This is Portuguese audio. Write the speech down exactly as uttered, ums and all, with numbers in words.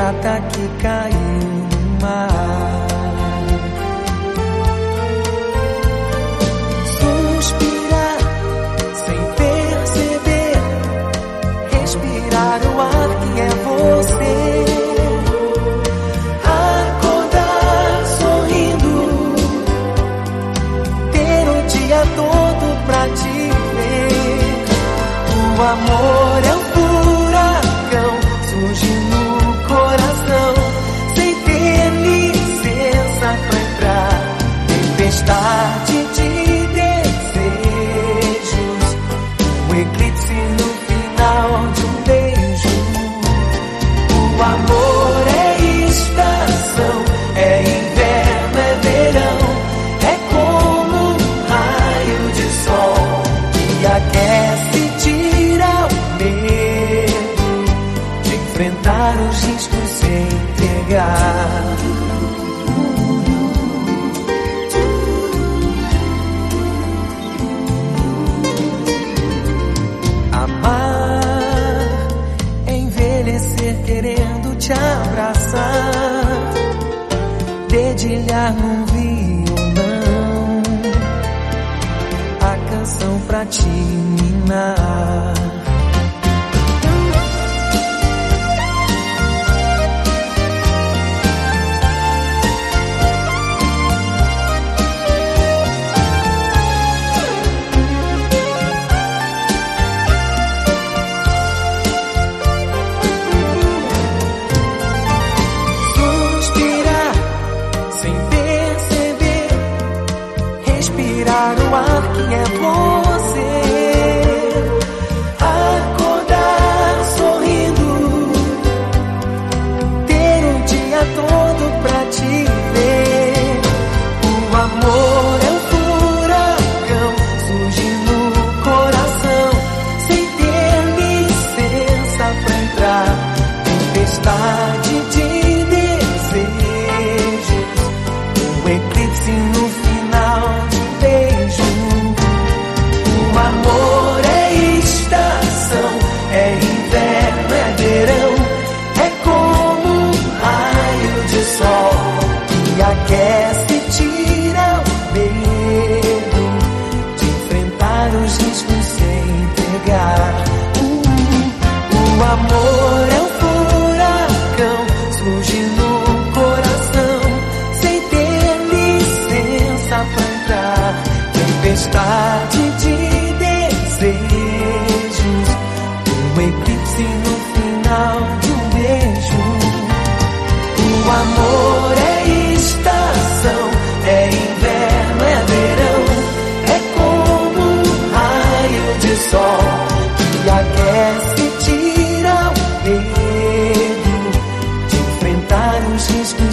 prata que caiu no mar. Suspirar sem perceber, respirar o ar que é você. Acordar sorrindo, ter o dia todo pra te ver. O amor é um furacão, surge no coração, sem ter licença pra entrar. Tempestade de desejos, um eclipse no final de um beijo. O amor é estação, é inverno, é verão, é como um raio de sol que aquece, tira o medo de enfrentar os riscos sem entregar. Amar é envelhecer querendo te abraçar, dedilhar num violão a canção pra te minar. Respirar o ar que é você. Acordar sorrindo, ter um dia todo pra te ver. O amor é um furacão, surge no coração, sem ter licença pra entrar. Tempestade de desejos, um eclipse no final de um beijo. O amor é estação, é inverno, é verão, é como um raio de sol que aquece, tira o medo de enfrentar os riscos sem entregar. Uh, o amor é um furacão, surge no coração, sem ter licença pra entrar. Tempestade de desejos, um eclipse no final de um beijo. O amor é estação, é inverno, é verão, é como um raio de sol que aquece, tira o medo de enfrentar os riscos